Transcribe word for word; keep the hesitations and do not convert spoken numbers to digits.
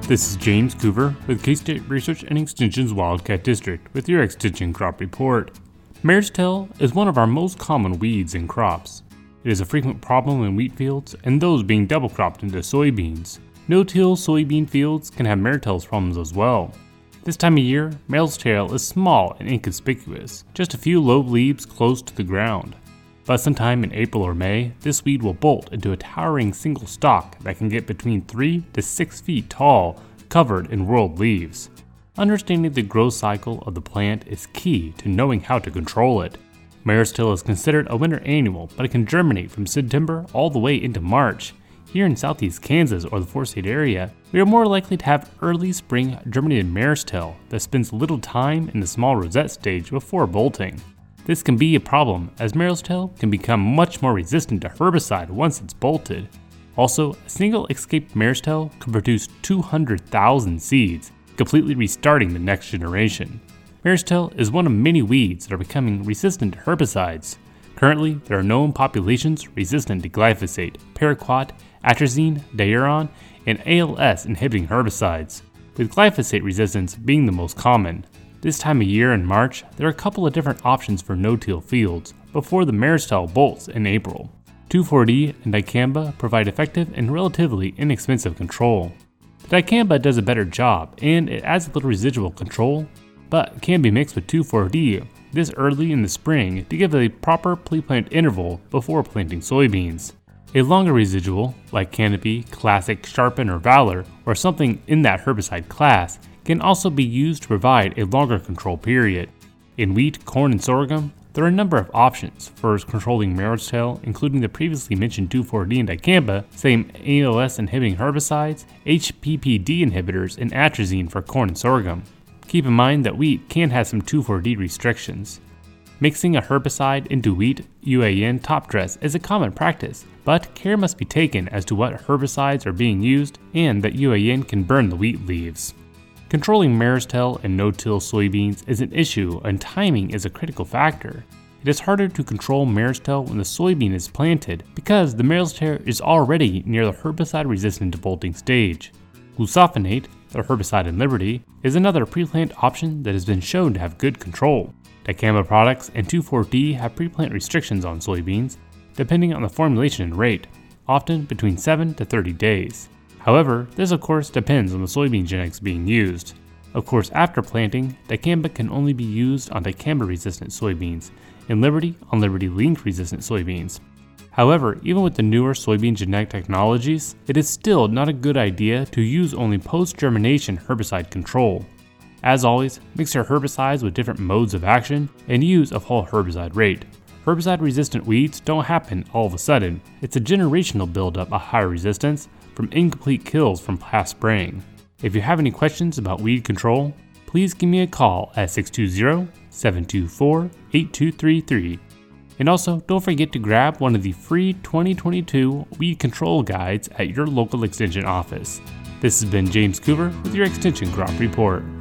This is James Coover with K-State Research and Extension's Wildcat District with your Extension Crop Report. Mare's tail is one of our most common weeds in crops. It is a frequent problem in wheat fields and those being double cropped into soybeans. No-till soybean fields can have maretails problems as well. This time of year, mare's tail is small and inconspicuous, just a few low leaves close to the ground. But sometime in April or May, this weed will bolt into a towering single stalk that can get between three to six feet tall, covered in whorled leaves. Understanding the growth cycle of the plant is key to knowing how to control it. Mare's tail is considered a winter annual, but it can germinate from September all the way into March. Here in southeast Kansas or the four-state area, we are more likely to have early spring germinated mare's tail that spends little time in the small rosette stage before bolting. This can be a problem, as mare's tail can become much more resistant to herbicide once it's bolted. Also, a single escaped mare's tail can produce two hundred thousand seeds, completely restarting the next generation. Mare's tail is one of many weeds that are becoming resistant to herbicides. Currently, there are known populations resistant to glyphosate, paraquat, atrazine, diuron, and A L S inhibiting herbicides, with glyphosate resistance being the most common. This time of year in March, there are a couple of different options for no-till fields before the mare's tail bolts in April. two four D and dicamba provide effective and relatively inexpensive control. The dicamba does a better job and it adds a little residual control, but can be mixed with two four D this early in the spring to give a proper pre-plant interval before planting soybeans. A longer residual, like Canopy, Classic, Sharpen, or Valor, or something in that herbicide class, can also be used to provide a longer control period. In wheat, corn, and sorghum, there are a number of options for controlling mare's tail, including the previously mentioned two four D and dicamba, same A L S inhibiting herbicides, H P P D inhibitors, and atrazine for corn and sorghum. Keep in mind that wheat can have some two four D restrictions. Mixing a herbicide into wheat U A N top dress is a common practice, but care must be taken as to what herbicides are being used and that U A N can burn the wheat leaves. Controlling mare's tail and no-till soybeans is an issue and timing is a critical factor. It is harder to control mare's tail when the soybean is planted because the mare's tail is already near the herbicide-resistant bolting stage. Glufosinate, the herbicide in Liberty, is another pre-plant option that has been shown to have good control. Dicamba products and two four D have pre-plant restrictions on soybeans, depending on the formulation and rate, often between seven to thirty days. However, this of course depends on the soybean genetics being used. Of course, after planting, dicamba can only be used on dicamba-resistant soybeans, and Liberty on Liberty-link-resistant soybeans. However, even with the newer soybean genetic technologies, it is still not a good idea to use only post-germination herbicide control. As always, mix your herbicides with different modes of action and use a full herbicide rate. Herbicide-resistant weeds don't happen all of a sudden. It's a generational buildup of high resistance from incomplete kills from past spraying. If you have any questions about weed control, please give me a call at six two zero, seven two four, eight two three three. And also, don't forget to grab one of the free twenty twenty-two weed control guides at your local extension office. This has been James Coover with your Extension Crop Report.